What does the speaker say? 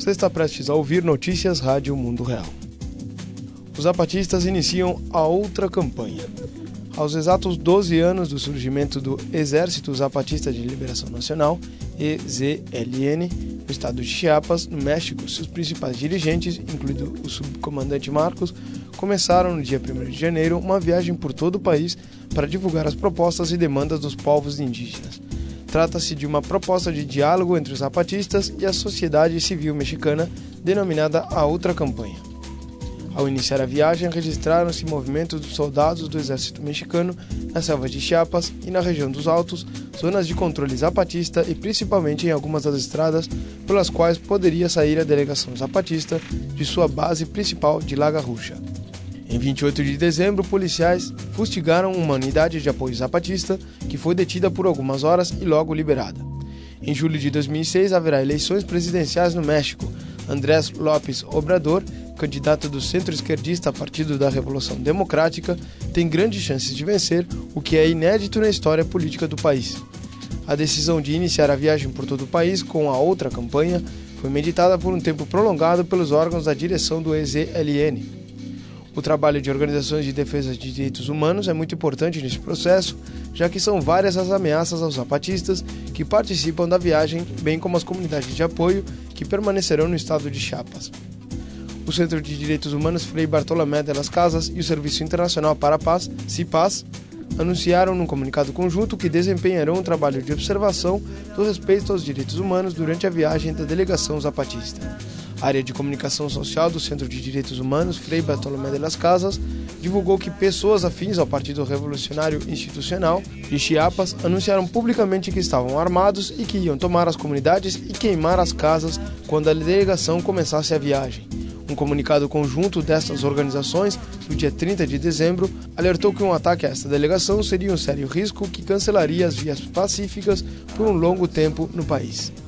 Você está prestes a ouvir Notícias Rádio Mundo Real. Os zapatistas iniciam a outra campanha. Aos exatos 12 anos do surgimento do Exército Zapatista de Liberação Nacional, EZLN, no estado de Chiapas, no México, seus principais dirigentes, incluindo o subcomandante Marcos, começaram no dia 1º de janeiro uma viagem por todo o país para divulgar as propostas e demandas dos povos indígenas. Trata-se de uma proposta de diálogo entre os zapatistas e a sociedade civil mexicana, denominada a Outra Campanha. Ao iniciar a viagem, registraram-se movimentos dos soldados do exército mexicano na selva de Chiapas e na região dos Altos, zonas de controle zapatista e principalmente em algumas das estradas pelas quais poderia sair a delegação zapatista de sua base principal de La Garrucha. Em 28 de dezembro, policiais fustigaram uma unidade de apoio zapatista que foi detida por algumas horas e logo liberada. Em julho de 2006, haverá eleições presidenciais no México. Andrés López Obrador, candidato do centro-esquerdista Partido da Revolução Democrática, tem grandes chances de vencer, o que é inédito na história política do país. A decisão de iniciar a viagem por todo o país com a outra campanha foi meditada por um tempo prolongado pelos órgãos da direção do EZLN. O trabalho de organizações de defesa de direitos humanos é muito importante nesse processo, já que são várias as ameaças aos zapatistas que participam da viagem, bem como as comunidades de apoio que permanecerão no estado de Chiapas. O Centro de Direitos Humanos Frei Bartolomé de las Casas e o Serviço Internacional para a Paz, CIPAZ, anunciaram num comunicado conjunto que desempenharão um trabalho de observação do respeito aos direitos humanos durante a viagem da delegação zapatista. A área de comunicação social do Centro de Direitos Humanos Frei Bartolomé de las Casas divulgou que pessoas afins ao Partido Revolucionário Institucional de Chiapas anunciaram publicamente que estavam armados e que iam tomar as comunidades e queimar as casas quando a delegação começasse a viagem. Um comunicado conjunto destas organizações, no dia 30 de dezembro, alertou que um ataque a esta delegação seria um sério risco que cancelaria as vias pacíficas por um longo tempo no país.